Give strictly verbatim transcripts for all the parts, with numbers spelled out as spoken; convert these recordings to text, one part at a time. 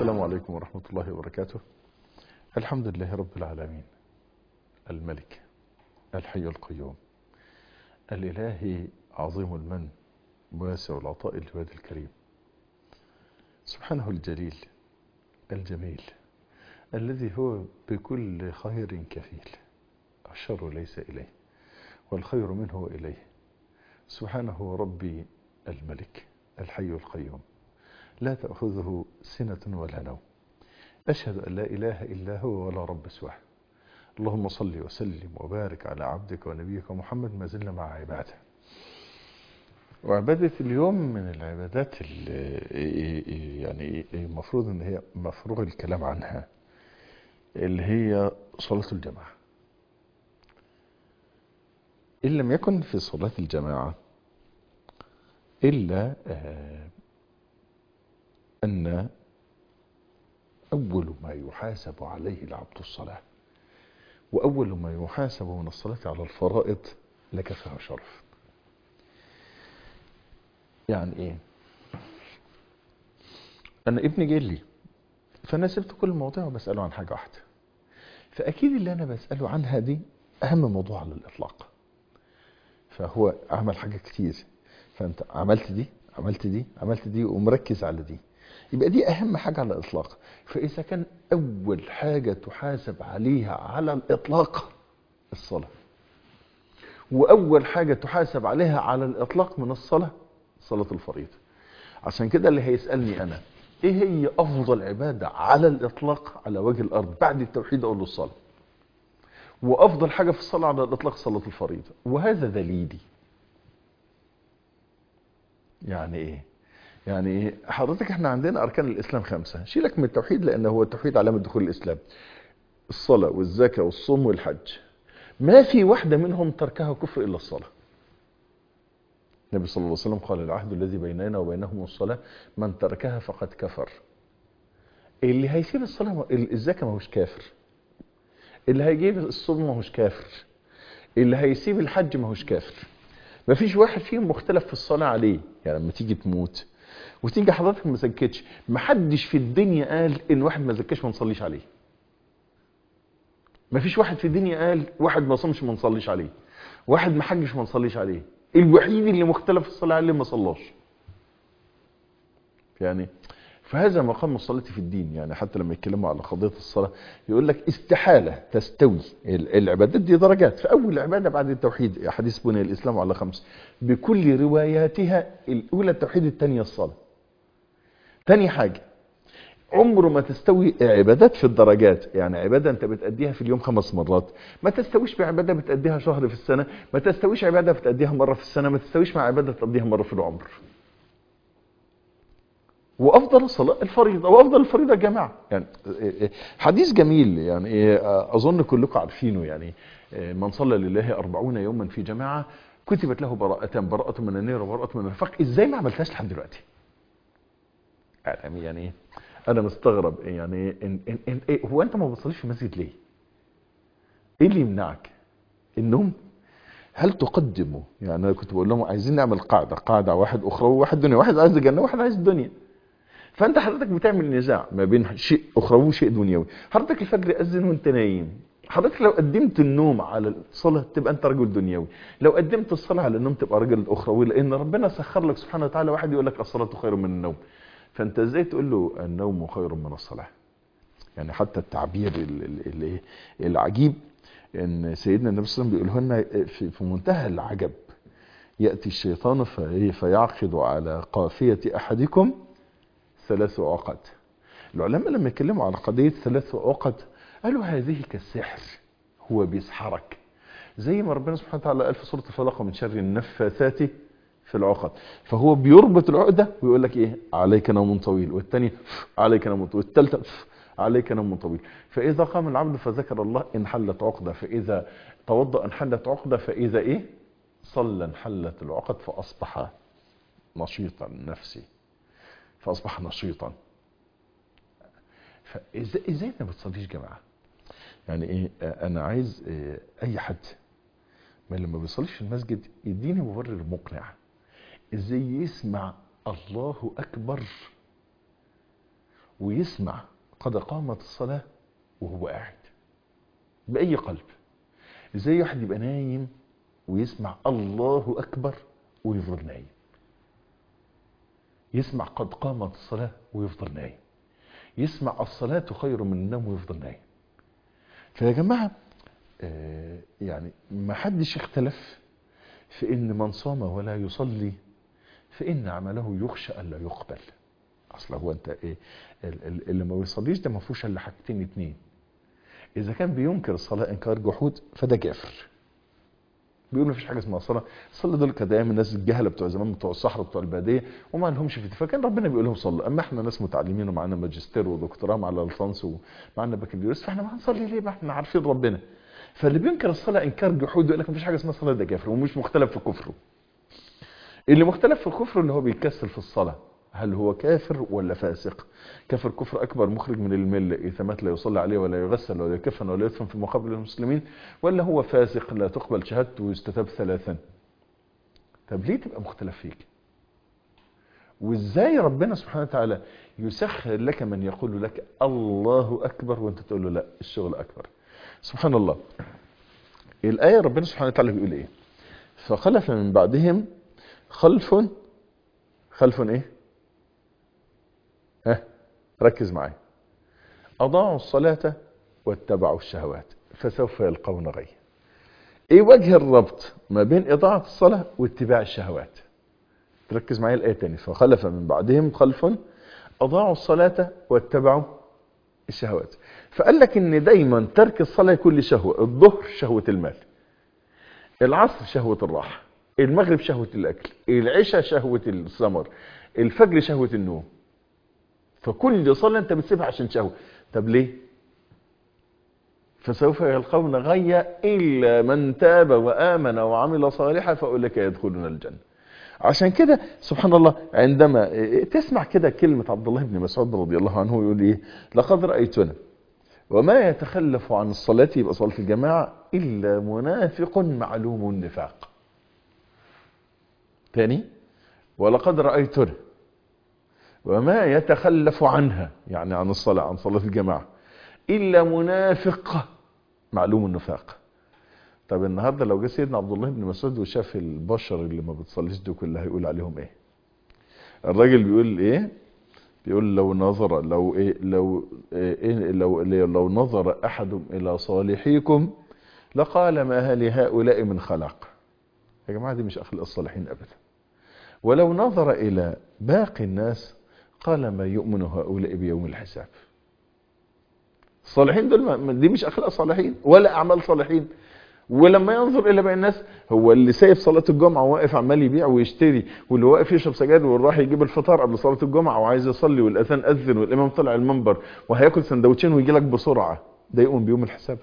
السلام عليكم ورحمة الله وبركاته. الحمد لله رب العالمين، الملك الحي القيوم، الإله عظيم المن، واسع العطاء الجواد الكريم، سبحانه الجليل الجميل، الذي هو بكل خير كفيل، الشر ليس إليه والخير منه إليه. سبحانه ربي الملك الحي القيوم، لا تأخذه سنة ولا نوم. أشهد أن لا إله إلا هو ولا رب سواه. اللهم صل وسلم وبارك على عبدك ونبيك محمد، ما زلنا مع عباده. وعبادة اليوم من العبادات اللي يعني المفروض ان هي مفروغ الكلام عنها، اللي هي صلاة الجماعة. إن لم يكن في صلاة الجماعة إلا أن أول ما يحاسب عليه العبد الصلاة، وأول ما يحاسب من الصلاة على الفرائض لك فيها شرف. يعني إيه؟ أنا ابني جاي لي، فأنا سبت كل المواضيع وبسأله عن حاجة واحدة، فأكيد اللي أنا بسأله عنها دي أهم موضوع على الإطلاق. فهو عمل حاجة كتير، فأنت عملت دي عملت دي عملت دي ومركز على دي، يبقى دي أهم حاجة على الإطلاق. فإذا كان أول حاجة تحاسب عليها على الإطلاق الصلاة، وأول حاجة تحاسب عليها على الإطلاق من الصلاة صلاة الفريضة. عشان كده اللي هيسألني أنا إيه هي أفضل عبادة على الإطلاق على وجه الأرض بعد التوحيد، أقول له الصلاة. وأفضل حاجة في الصلاة على الإطلاق صلاة الفريضة، وهذا دليلي. يعني إيه؟ يعني إيه؟ حضرتك إحنا عندنا أركان الإسلام خمسة، شيلك من التوحيد لأنه هو التوحيد علامة دخول الإسلام: الصلاة والزكاة والصوم والحج. ما في واحدة منهم تركها كفر إلا الصلاة. النبي صلى الله عليه وسلم قال: العهد الذي بيننا وبينهم الصلاة، من تركها فقد كفر. اللي هيسيب الصلاة الزكاة ما هوش كافر، اللي هيجيب الصوم ما هوش كافر، اللي هيسيب الحج ما هوش كافر. ما فيش واحد فيهم مختلف في الصلاة عليه. يعني لما تيجي تموت وتيجي حضرتك ما زكتش، ما حدش في الدنيا قال ان واحد ما زكاش ما نصليش عليه. ما فيش واحد في الدنيا قال واحد ما صامش ما نصليش عليه، واحد ما حجش ما نصليش عليه. الوحيد اللي مختلف في الصلاة عليه ما صلاش. يعني فهذا مقام الصلاة في الدين. يعني حتى لما يتكلموا على قضية الصلاة يقول لك استحالة تستوي العبادات دي درجات. فأول عبادة بعد التوحيد، حديث بني الإسلام على خمس بكل رواياتها، الأولى التوحيد، الثانية الصلاة. ثاني حاجة، عمره ما تستوي عبادات في الدرجات. يعني عبادة انت بتأديها في اليوم خمس مرات ما تستويش بعبادة بتأديها شهر في السنة، ما تستويش عبادة بتأديها مرة في السنة، ما تستويش مع عبادة تأديها مرة في العمر. وافضل الصلاه الفريضه، وافضل الفريضه الجماعه. يعني حديث جميل، يعني اظن كلكم عارفينه. يعني من صلى لله أربعين يوما في جماعه كتبت له براءتان: براءه من النار وبراءه من النفاق. ازاي ما عملتهاش لحد دلوقتي؟ يعني يعني انا مستغرب. يعني إن إن إن إيه هو انت ما بتصليش في المسجد ليه؟ ايه اللي يمنعك؟ النوم؟ هل تقدمه؟ يعني انا كنت بقول لهم عايزين نعمل قاعده قاعده واحد اخروي وواحد دنيا، واحد عايز الجنه وواحد عايز الدنيا. فانت حضرتك بتعمل نزاع ما بين شيء اخروي وشيء دنيوي. حضرتك الفجر يأذن وانت نايم، حضرتك لو قدمت النوم على الصلاه تبقى انت رجل دنيوي، لو قدمت الصلاه على النوم تبقى رجل اخروي، لان ربنا سخر لك سبحانه وتعالى واحد يقول لك الصلاه خير من النوم. فانت ازاي تقول له النوم خير من الصلاه؟ يعني حتى التعبير اللي العجيب ان سيدنا النبي صلى الله عليه وسلم بيقوله لنا في منتهى العجب: ياتي الشيطان فيعقد على قافيه احدكم ثلاث عقد. العلماء لما يتكلموا على قضية ثلاث عقد قالوا هذه كالسحر، هو بيسحرك. زي ما ربنا سبحانه وتعالى قال في سورة الفلق: من شر النفاثات في العقد. فهو بيربط العقدة ويقول لك ايه؟ عليك نوم طويل، والثاني عليك نوم طويل، والثالثة عليك نوم طويل. فإذا قام العبد فذكر الله انحلت عقدة، فإذا توضأ انحلت عقدة، فإذا ايه؟ صلى انحلت العقد، فأصبح نشيطا نفسي، فأصبح نشيطا. فازاي ازاي انت ما بتصليش جماعه؟ يعني ايه؟ انا عايز إيه اي حد ما لما بيصليش في المسجد يديني مبرر مقنع ازاي يسمع الله اكبر ويسمع قد قامت الصلاة وهو قاعد بأي قلب. ازاي واحد يبقى نايم ويسمع الله أكبر ويفضل نايم، يسمع قد قامت الصلاة ويفضل نايم، يسمع الصلاة خير من النوم ويفضل نايم. فيا جماعة آه يعني ما حدش اختلف في ان من صام ولا يصلي فإن عمله يخشى ألا يقبل. اصلا هو انت ايه اللي ما بيصليش ده ما فيهوش الا حاجتين اتنين. اذا كان بينكر الصلاه انكار جحود فده كافر، بيقول ما فيش حاجه اسمها صلاه. الصلاه دول كانت ايام الناس الجهله بتوع زمان بتوع الصحراء بتوع الباديه وما لهمش في، فكان ربنا بيقول لهم صلوا. اما احنا ناس متعلمين ومعانا ماجستير ودكتوراه معانا ليسانس ومعانا بكالوريوس، فاحنا ما هنصلي ليه بقى؟ احنا عارفين ربنا. فاللي بينكر الصلاه انكار جحود يقول لك ما فيش حاجه اسمها صلاه ده كافر ومش مختلف في كفره. اللي مختلف في الكفر اللي هو بيكسل في الصلاه، هل هو كافر ولا فاسق؟ كافر كفر اكبر مخرج من المله، اذا مات لا يصلى عليه ولا يغسل ولا يكفن ولا يدفن في مقابر المسلمين، ولا هو فاسق لا تقبل شهادته ويستتاب ثلاثا؟ طب ليه تبقى مختلف فيك؟ وازاي ربنا سبحانه وتعالى يسخر لك من يقول لك الله اكبر وانت تقول له لا الشغل اكبر؟ سبحان الله. الايه ربنا سبحانه وتعالى بيقول ايه؟ فخلف من بعدهم خلف خلف ايه؟ ها ركز معايا. اضاعوا الصلاه واتبعوا الشهوات فسوف يلقون غي. ايه وجه الربط ما بين اضاعه الصلاه واتباع الشهوات؟ تركز معايا الايه تاني. فخلف من بعدهم خلف اضاعوا الصلاه واتبعوا الشهوات. فقال لك ان دايما ترك الصلاه يكون لشهوه. الظهر شهوه المال، العصر شهوه الراحه، المغرب شهوه الاكل، العشاء شهوه الثمر، الفجر شهوه النوم. فكل صلاه انت بتسيبها عشان شهوه. طب ليه؟ فسوف يلقون غي الا من تاب وامن وعمل صالحا فاولئك يدخلون الجنه. عشان كده سبحان الله عندما تسمع كده كلمه عبد الله بن مسعود رضي الله عنه يقول ايه؟ لقد رايتنا وما يتخلف عن الصلاه، يبقى صلاه الجماعه، الا منافق معلوم النفاق. تاني، ولقد رايتنا وما يتخلف عنها، يعني عن الصلاه، عن صلاه الجماعه، الا منافق معلوم النفاق. طب النهارده لو جه سيدنا عبد الله بن مسعود وشاف البشر اللي ما بتصليش دول كلها هيقول عليهم ايه؟ الراجل بيقول ايه؟ بيقول لو نظر لو ايه لو إيه لو لو نظر احد الى صالحيكم لقال ما لهؤلاء من خلاق. يا جماعه دي مش اخلاق الصالحين ابدا. ولو نظر الى باقي الناس قال ما يؤمن هؤلاء بيوم الحساب. الصالحين دول دي مش اخلاق صالحين ولا اعمال صالحين. ولما ينظر الى باقي الناس، هو اللي سايب صلاه الجمعه وواقف عمال يبيع ويشتري، واللي واقف يشرب سجاير وراح يجيب الفطار قبل صلاه الجمعه وعايز يصلي والاذان اذن والامام طلع المنبر وهياكل سندوتشين ويجي لك بسرعه، ده يؤمن بيوم الحساب؟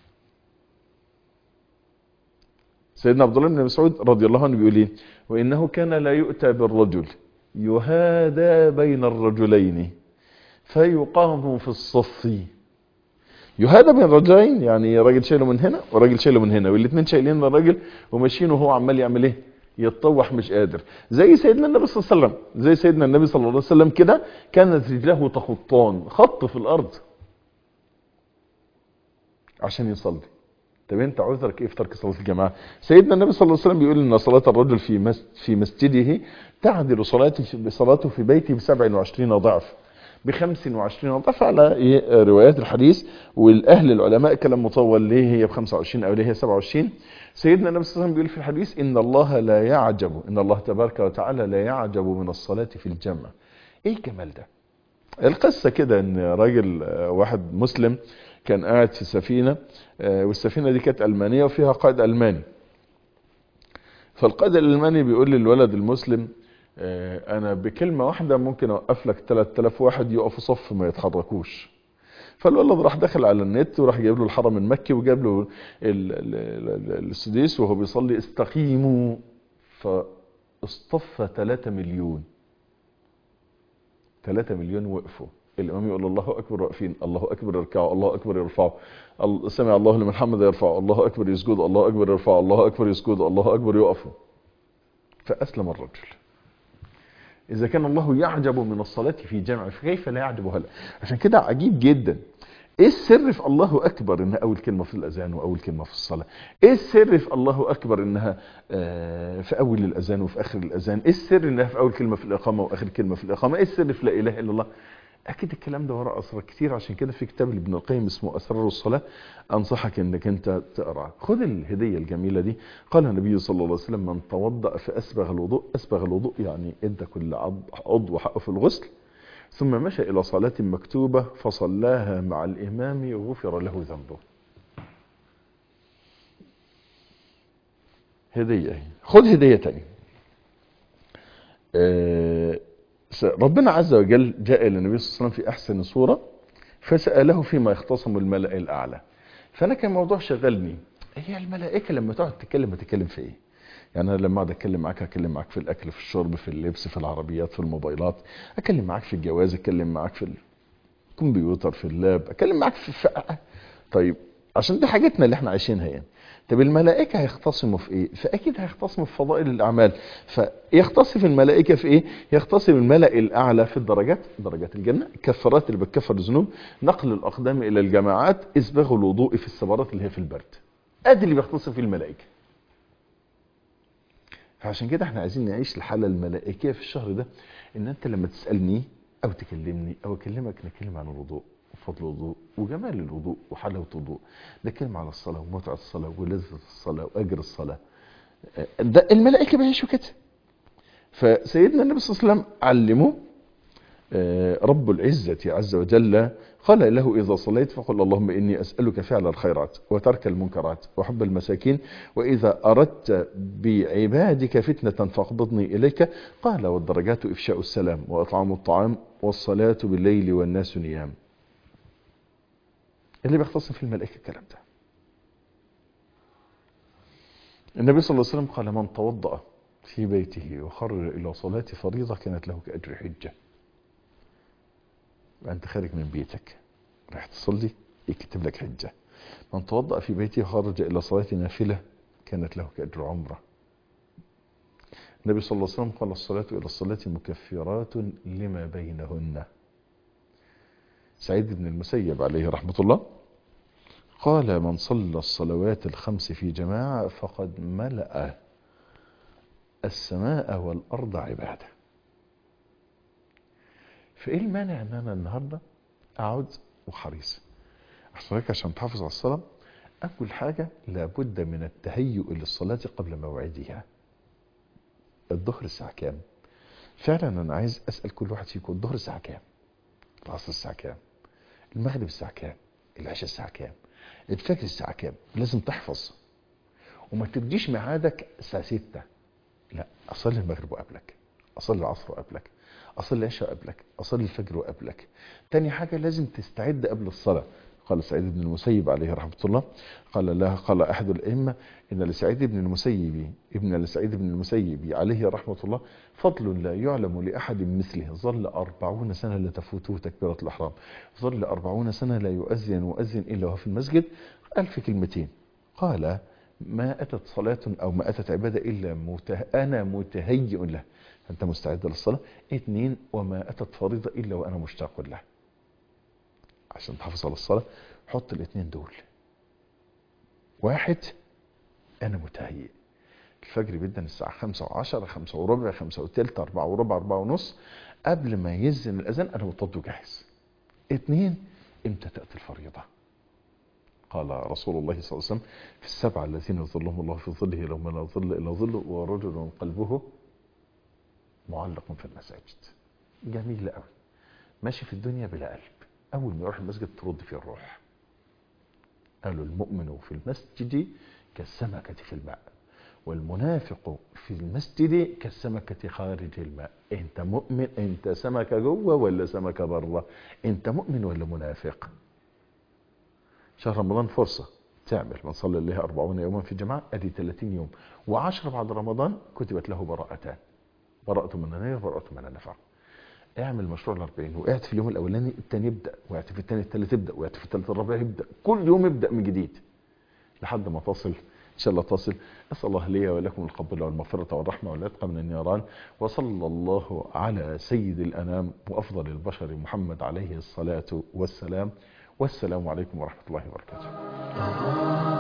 سيدنا عبد الله بن مسعود رضي الله عنه بيقول ايه؟ وانه كان لا يؤتى بالرجل يهادى بين الرجلين فيقام في الصف. يهادى بين الرجلين يعني راجل شايله من هنا وراجل شايله من هنا، والاثنين شايلين الراجل وماشيين وهو عمال يعمل ايه؟ يتطوح مش قادر. زي سيدنا النبي صلى الله عليه وسلم، زي سيدنا النبي صلى الله عليه وسلم كده، كانت رجله تخطان، خط في الارض عشان يصلي. طب انت عذرك ايه في ترك صلاه الجماعه؟ سيدنا النبي صلى الله عليه وسلم بيقول ان صلاه الرجل في في مسجده تعدل صلاته بصلاته في بيته ب سبع وعشرين ضعف، ب خمس وعشرين ضعف على إيه روايات الحديث. والاهل العلماء كلام مطول ليه هي ب خمسة وعشرين او ليه هي سبعة وعشرين. سيدنا النبي صلى الله عليه وسلم بيقول في الحديث ان الله لا يعجب، ان الله تبارك وتعالى لا يعجب من الصلاه في الجمع. ايه الجمال ده؟ القصه كده ان راجل واحد مسلم كان قاعد في سفينه، والسفينه دي كانت المانيه وفيها قائد الماني. فالقائد الالماني بيقول للولد المسلم انا بكلمه واحده ممكن اوقف لك ثلاثة آلاف واحد يقفوا صف ما يتحركوش. فالولد راح داخل على النت وراح جايب له الحرم المكي وجاب له السديس وهو بيصلي استقيموا، فاصطف ثلاثة مليون. ثلاثة مليون وقفوا. الامام يقول الله اكبر واقفين، الله اكبر يركعوا، الله اكبر يرفعوا، سمع الله لمن حمده يرفعوا، الله اكبر يسجد، الله اكبر يرفعوا، الله اكبر يسجد، الله اكبر يقفوا. فاسلم الرجل. إذا كان الله يعجب من الصلاة في جمع فكيف لا يعجب هلا. عشان كده عجيب جدا ايه السر في الله اكبر انها اول كلمة في الاذان واول كلمة في الصلاة؟ ايه السر في الله اكبر انها في اول الاذان وفي اخر الاذان؟ ايه السر انها في اول كلمة في الاقامة واخر كلمة في الاقامة؟ ايه السر في لا اله الا الله؟ اكيد الكلام ده وراء اسرار كتير. عشان كده في كتاب لابن القيم اسمه اسرار الصلاة، انصحك انك انت تقراه. خذ الهدية الجميلة دي. قال النبي صلى الله عليه وسلم: من توضأ فاسبغ الوضوء، اسبغ الوضوء يعني ادى كل عضو حقه في الغسل، ثم مشى إلى صلاة مكتوبة فصلاها مع الإمام غفر له ذنبه. هدية. خذ هدية تاني. أه ربنا عز وجل جاء إلى النبي صلى الله عليه وسلم في أحسن صورة فسأله فيما يختصم الملأ الأعلى. فأنا كان موضوع شغلني، هي الملائكة لما تقعد تتكلم هتتكلم في إيه؟ يعني أنا لما أقعد أتكلم معاك هتكلم معاك في الأكل، في الشرب، في اللبس، في العربيات، في الموبايلات، أتكلم معاك في الجواز، أتكلم معاك في الكمبيوتر، في اللاب، أتكلم معاك في, في طيب عشان دي حاجتنا اللي احنا عايشينها يعني. طب الملائكة هيختصموا في ايه؟ فاكيد هيختصموا في فضائل الاعمال. فيختصم الملائكة في ايه؟ يختصم الملأ الاعلى في الدرجات، درجات الجنة، الكفارات اللي بتكفر الذنوب، نقل الاقدام الى الجماعات، اسباغ الوضوء في السبارات اللي هي في البرد. ادي اللي بيختصم فيه الملائكة. فعشان كده احنا عايزين نعيش الحالة الملائكية في الشهر ده، ان انت لما تسألني او تكلمني او اكلمك نتكلم عن الوضوء وفضل الوضوء وجمال الوضوء وحلاوة الوضوء، نتكلم على الصلاة ومتعة الصلاة ولذة الصلاة واجر الصلاة. ده الملائكة بيعيشوا كده. فسيدنا النبي صلى الله عليه وسلم علمه رب العزة عز وجل، قال له: إذا صليت فقل اللهم إني أسألك فعل الخيرات وترك المنكرات وحب المساكين، وإذا أردت بعبادك فتنة فاقبضني إليك. قال: والدرجات إفشاء السلام وإطعام الطعام والصلاة بالليل والناس نيام. اللي بيختصم في الملائكة الكلام ده. النبي صلى الله عليه وسلم قال: من توضأ في بيته وخرج إلى صلاة فريضة كانت له كأجر حجة. وأنت خارج من بيتك راح تصلي يكتب لك حجة. من توضأ في بيته وخرج إلى صلاة نافلة كانت له كأجر عمرة. النبي صلى الله عليه وسلم قال: الصلاة إلى الصلاة مكفرات لما بينهن. سعيد بن المسيب عليه رحمة الله قال: من صلى الصلوات الخمس في جماعة فقد ملأ السماء والأرض عبادة. فإيه المانع أن أنا النهاردة أقعد وحريص أحصلك عشان تحافظ على الصلاة؟ أول حاجة لابد من التهيؤ للصلاة قبل موعدها. الظهر الساعة كام؟ فعلا أنا عايز أسأل كل واحد فيكم، الظهر الساعة كام؟ العصر الساعة كام؟ المغرب الساعة كام؟ العشاء الساعة كام؟ الفجر الساعة كام؟ لازم تحفظ وما تبديش ميعادك الساعة ستة. لا، أصلي المغرب وقبلك، أصلي العصر وقبلك، أصلي العشاء وقبلك، أصلي الفجر وقبلك. تاني حاجة لازم تستعد قبل الصلاة. قال سعيد بن المسيب عليه رحمة الله، قال له قال أحد الأئمة: إن لسعيد بن المسيب ابن لسعيد بن المسيب عليه رحمة الله فضل لا يعلم لأحد مثله. ظل أربعون سنة لا تفوته تكبيرة الإحرام، ظل أربعون سنة لا يؤذن مؤذن إلا وهو في المسجد. قال في كلمتين، قال: ما أتت صلاة أو ما أتت عبادة إلا مته... أنا متهيئ له. أنت مستعد للصلاة. اثنين: وما أتت فريضة إلا وأنا مشتاق له. عشان تحافظ على الصلاة حط الاثنين دول. واحد: أنا متهيئ. الفجر بيدن الساعة خمسة وعشرة، خمسة وربع، خمسة وتلت، أربعة وربع، أربعة ونص، قبل ما يزن الأذان أنا متوضي جاهز. اثنين: إمتى تأتي الفريضة؟ قال رسول الله صلى الله عليه وسلم: في السبعة الذين يظلهم الله في ظله يوم لا ظل إلا ظله، ورجل قلبه معلق في المساجد. جميل قوي. ماشي في الدنيا بلا قلب، أول ما يروح المسجد ترد فيه الروح. قالوا: المؤمن في المسجد كالسمكة في الماء، والمنافق في المسجد كالسمكة خارج الماء. انت مؤمن؟ انت سمكة جوه ولا سمكة بره؟ انت مؤمن ولا منافق؟ شهر رمضان فرصة تعمل من صلى الله أربعين يوما في جماعة ادي ثلاثين يوم، وعشرة بعد رمضان كتبت له براءتان: براءة من النار وبراءة من النفاق. اعمل مشروع الأربعين، وقعت في اليوم الأولاني الثاني يبدأ، وقعت في الثاني الثالث يبدأ، وقعت في الثالث الرابع يبدأ، كل يوم يبدأ من جديد لحد ما تصل إن شاء الله تصل. أسأل الله لي ولكم القبول والمغفرة والرحمة والعتق من النيران، وصلى الله على سيد الأنام وأفضل البشر محمد عليه الصلاة والسلام. والسلام عليكم ورحمة الله وبركاته.